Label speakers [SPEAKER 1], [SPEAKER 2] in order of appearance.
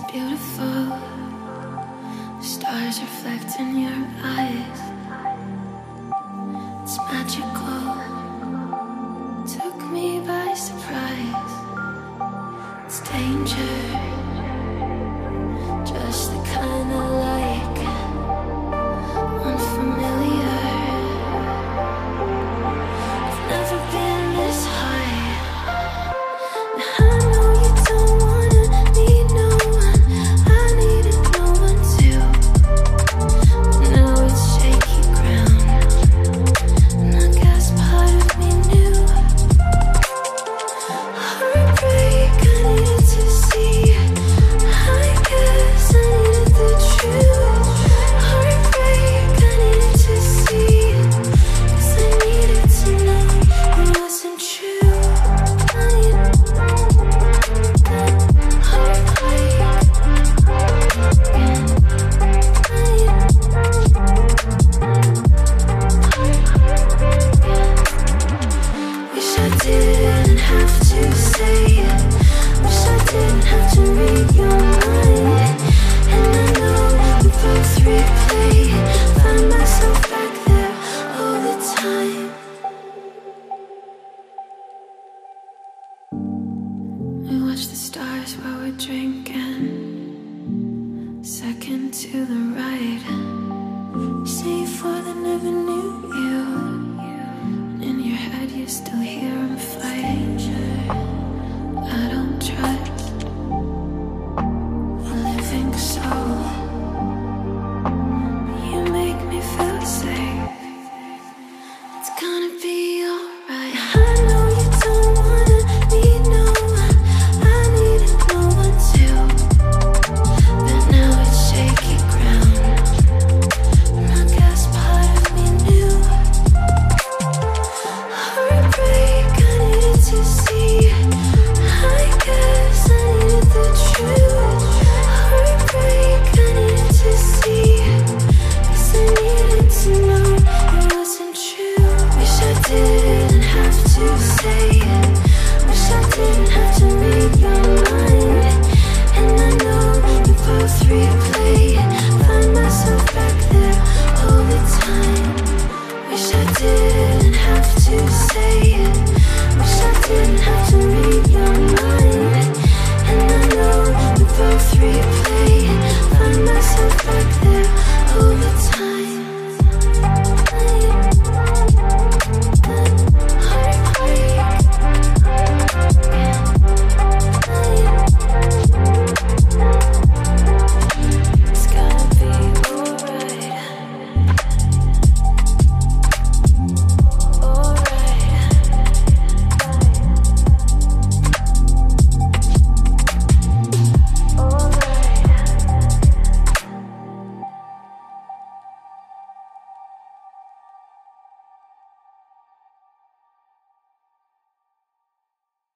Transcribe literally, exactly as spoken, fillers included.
[SPEAKER 1] beautiful. Stars reflect in your eyes. It's magical. Took me by surprise. It's danger, just the kind I like. Unfamiliar. I've never been this high. I know you don't wanna need no one. I needed no one too. But now it's shaky ground, and I guess part of me knew. Heartbreak, I needed to see. I guess I needed the truth. Heartbreak, I needed to see. 'Cause I needed to know it wasn't true. I needed Wish I didn't have to say it. Wish I didn't have to read your mind. And I know we both replay it. Find myself back there all the time. We watch the stars while we're drinking. Second to the right. Safe for the never knew you. In your head you still hear